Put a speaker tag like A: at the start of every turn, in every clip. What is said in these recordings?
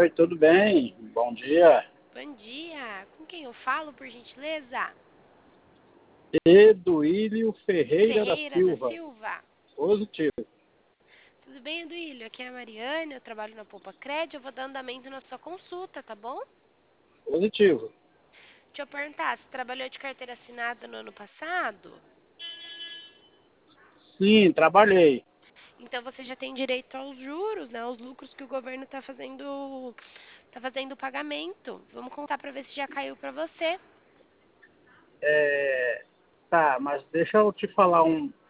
A: Oi, tudo bem? Bom dia.
B: Bom dia. Com quem eu falo, por gentileza?
A: Eduílio Ferreira da
B: Ferreira da
A: Silva.
B: Silva.
A: Positivo.
B: Tudo bem, Eduílio? Aqui é a Mariane, eu trabalho na Poupa Crédito, eu vou dar andamento na sua consulta, tá bom?
A: Positivo.
B: Deixa eu perguntar, você trabalhou de carteira assinada no ano passado?
A: Sim, trabalhei.
B: Então você já tem direito aos juros, né? Aos lucros que o governo tá fazendo o pagamento. Vamos contar para ver se já caiu para você.
A: Tá, mas deixa eu te falar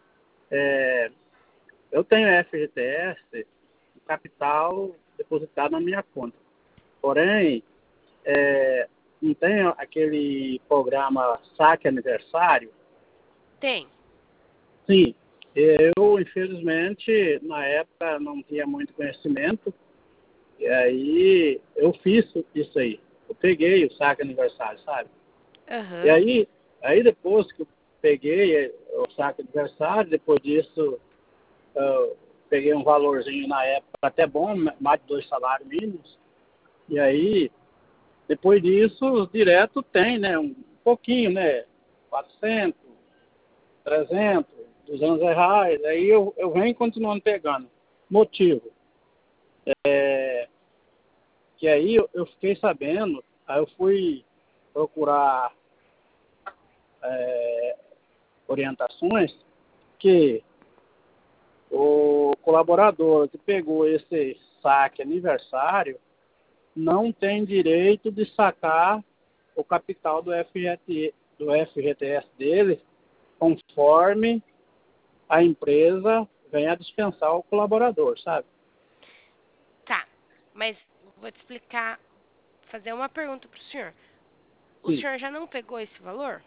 A: eu tenho FGTS, capital depositado na minha conta. Porém, não tem aquele programa Saque Aniversário?
B: Tem.
A: Sim. Eu, infelizmente, na época não tinha muito conhecimento. E aí eu fiz isso aí. Eu peguei o saque aniversário, sabe? E
B: Aham.
A: aí depois que eu peguei o saque aniversário, depois disso eu peguei um valorzinho na época até bom, mais de 2 salários mínimos. E aí, depois disso, direto tem, né? Um pouquinho, né? 400, 300, R$ 200. Aí eu venho continuando pegando. Motivo. Que aí eu fiquei sabendo, aí eu fui procurar orientações que o colaborador que pegou esse saque aniversário não tem direito de sacar o capital do FGTS dele conforme a empresa venha dispensar o colaborador, sabe?
B: Tá. Mas vou te explicar, fazer uma pergunta pro senhor. O
A: Sim.
B: senhor já não pegou esse valor?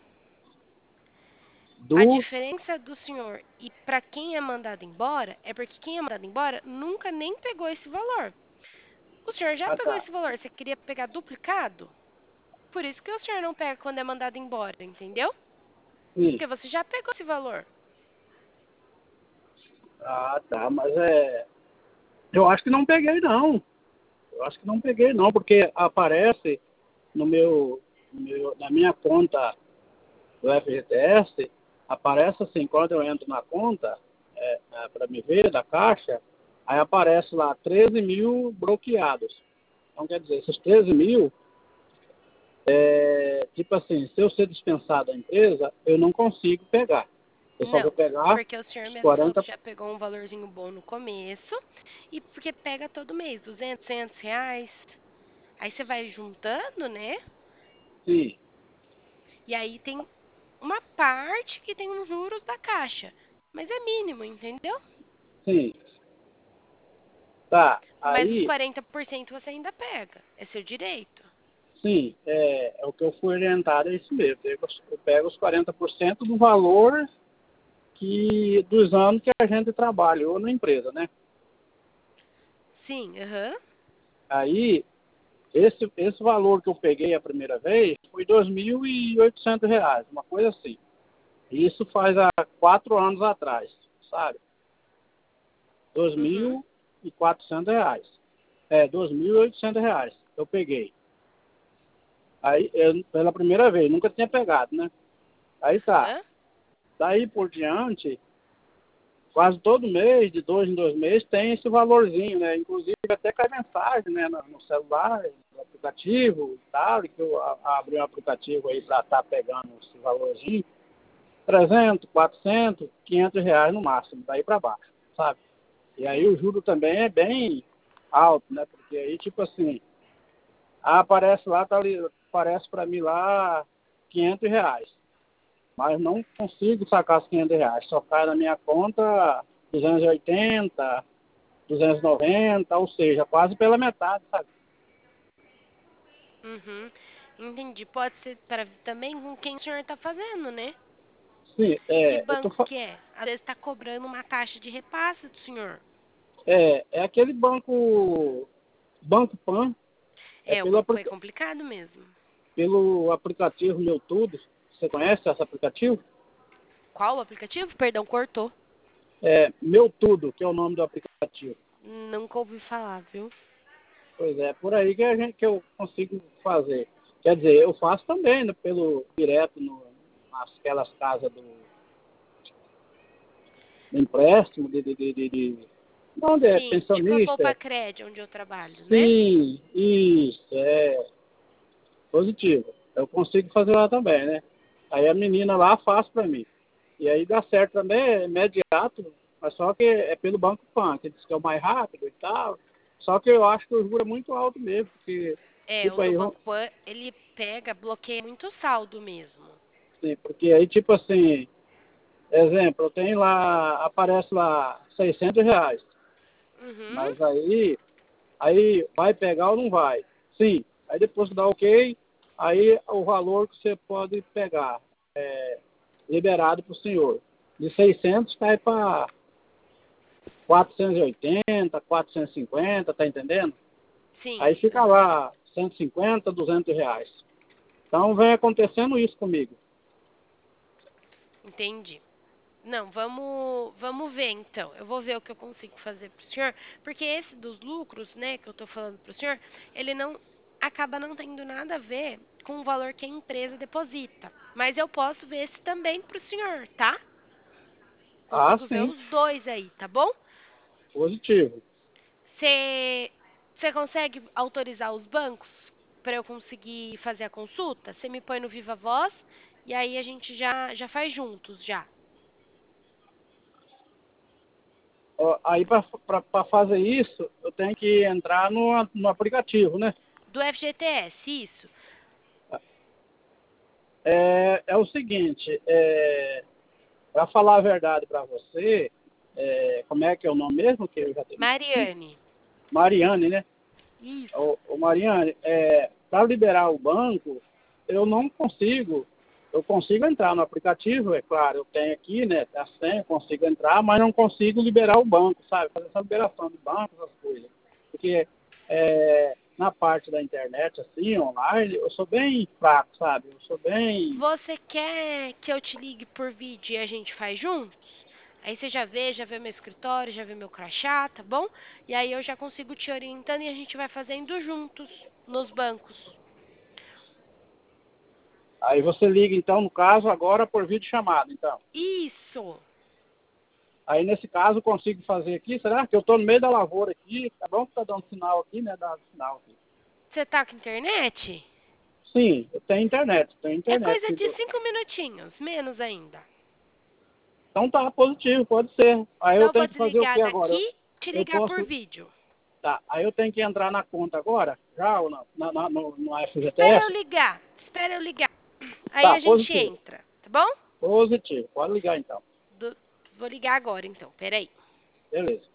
B: A
A: Do,
B: diferença do senhor e para quem é mandado embora é porque quem é mandado embora nunca nem pegou esse valor. O senhor já pegou
A: tá.
B: esse valor, você queria pegar duplicado? Por isso que o senhor não pega quando é mandado embora, entendeu?
A: Sim.
B: Porque você já pegou esse valor.
A: Ah, tá, mas eu acho que não peguei não. Eu acho que não peguei não, porque aparece na minha conta do FGTS, aparece assim, quando eu entro na conta, para me ver da Caixa, aí aparece lá 13 mil bloqueados. Então, quer dizer, esses 13 mil, tipo assim, se eu ser dispensado da empresa, eu não consigo pegar. Eu só vou
B: Não,
A: pegar
B: porque o senhor
A: os
B: mesmo falou
A: 40.
B: que já pegou um valorzinho bom no começo e porque pega todo mês, 200, R$ 100. Aí você vai juntando, né?
A: Sim,
B: E aí tem uma parte que tem os juros da Caixa, mas é mínimo, entendeu?
A: sim. Tá,
B: Mas os
A: aí,
B: 40% você ainda pega, é seu direito.
A: sim, é o que eu fui orientado, é isso mesmo. Eu pego os 40% do valor dos anos que a gente trabalhou na empresa, né?
B: Sim, aham.
A: Aí, esse valor que eu peguei a primeira vez foi R$ 2.800, uma coisa assim. Isso faz há 4 anos atrás, sabe? dois
B: Uhum.
A: mil e quatrocentos reais. R$ 2.800 eu peguei. Aí, pela primeira vez, nunca tinha pegado, né? Aí tá.
B: Hã?
A: Daí por diante, quase todo mês, de 2 em 2 meses, tem esse valorzinho, né? Inclusive até cai mensagem, né, no celular, no aplicativo e tal, e que eu abri um aplicativo aí para estar pegando esse valorzinho, 300, 400, R$ 500 no máximo, daí para baixo, sabe? E aí
B: Sim.
A: o juro também é bem alto, né? Porque aí, tipo assim, aparece lá, tá ali, aparece para mim lá R$ 500. Mas não consigo sacar os R$ 500. Só cai na minha conta 280, 290, ou seja, quase pela metade, sabe?
B: Uhum. Entendi. Pode ser para também com quem o senhor tá fazendo, né?
A: Sim,
B: Que banco que é? Às vezes está cobrando uma taxa de repasse do senhor.
A: é aquele Banco Pan, é
B: É, o banco é complicado mesmo.
A: pelo aplicativo Meu Tudo. Você conhece esse aplicativo?
B: Qual o aplicativo? Perdão, cortou.
A: Meu Tudo, que é o nome do aplicativo.
B: Nunca ouvi falar, viu?
A: Pois é, por aí que eu consigo fazer. Quer dizer, eu faço também, né, pelo direto nasquelas casas do empréstimo, onde é
B: Sim, tipo a
A: pensionista.
B: Poupa Cred, onde eu trabalho, né?
A: Sim, isso, é positivo. Eu consigo fazer lá também, né? Aí a menina lá faz para mim. E aí dá certo também, é imediato, mas só que é pelo Banco Pan, que diz que é o mais rápido e tal. Só que eu acho que o juro é muito alto mesmo, porque,
B: É, o
A: tipo
B: do
A: aí,
B: Banco Pan, ele pega, bloqueia muito saldo mesmo.
A: sim, porque aí, tipo assim, exemplo, eu tenho lá, aparece lá R$ 600,
B: Uhum,
A: mas aí vai pegar ou não vai? Sim. Aí depois que dá ok, aí o valor que você pode pegar é liberado para o senhor. De 600 cai para 480, 450, tá entendendo?
B: sim,
A: Aí fica
B: aham,
A: lá 150, R$ 200. Então vem acontecendo isso comigo.
B: entendi. Não, vamos ver então. Eu vou ver o que eu consigo fazer pro senhor, porque esse dos lucros, né, que eu tô falando pro senhor, ele não acaba não tendo nada a ver com o valor que a empresa deposita. Mas eu posso ver esse também pro senhor, tá?
A: Ah,
B: Consigo ver
A: sim,
B: os dois aí, tá bom?
A: positivo.
B: Você consegue autorizar os bancos para eu conseguir fazer a consulta? Você me põe no Viva Voz e aí a gente já faz juntos já.
A: Ó, aí para fazer isso, eu tenho que entrar no aplicativo, né?
B: Do FGTS, isso.
A: É o seguinte, para falar a verdade para você, como é que é o nome mesmo que eu já tenho aqui?
B: Mariane.
A: Mariane, né?
B: Isso.
A: Ô Mariane, para liberar o banco, eu não consigo. Eu consigo entrar no aplicativo, é claro, eu tenho aqui, né? A senha, eu consigo entrar, mas não consigo liberar o banco, sabe? Fazer essa liberação de banco, essas coisas. Porque na parte da internet, assim, online, eu sou bem fraco, sabe? Eu sou bem.
B: Você quer que eu te ligue por vídeo e a gente faz juntos? Aí você já vê meu escritório, já vê meu crachá, tá bom? E aí eu já consigo te orientando e a gente vai fazendo juntos nos bancos.
A: Aí você liga, então, no caso, agora por videochamada, então.
B: Isso.
A: Aí, nesse caso, eu consigo fazer aqui, será? Que eu estou no meio da lavoura aqui, tá bom que tá dando sinal aqui, né? Dá sinal aqui.
B: Você tá com internet?
A: Sim, eu tenho internet,
B: É coisa
A: aqui.
B: de 5 minutinhos, menos ainda.
A: Então tá positivo, pode ser. Aí
B: Então
A: eu
B: eu vou
A: tenho que fazer o
B: desligar
A: que agora?
B: daqui, te
A: Eu
B: ligar por
A: posso.
B: vídeo.
A: Tá, aí eu tenho que entrar na conta agora, já ou não? No
B: Espera eu
A: FGTS?
B: ligar, espera eu ligar. Aí
A: Tá,
B: a gente
A: positivo.
B: entra, tá bom?
A: Positivo. Pode ligar então.
B: Vou ligar agora então, peraí.
A: Beleza.